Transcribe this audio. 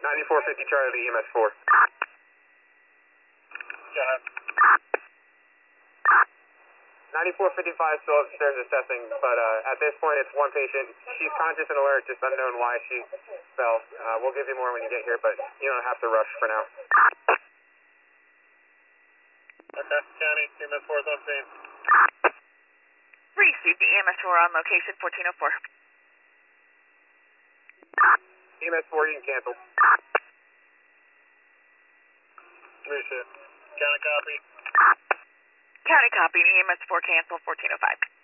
9450 Charlie, EMS 4. Go ahead. 9455 still upstairs assessing, but at this point it's one patient. She's conscious and alert, just unknown why she fell. We'll give you more when you get here, but you don't have to rush for now. Okay, County, EMS 4 is on scene. Received the EMS 4 on location, 1404. EMS 4, you can cancel. Appreciate it. County copy. County copy, EMS 4 cancel, 1405.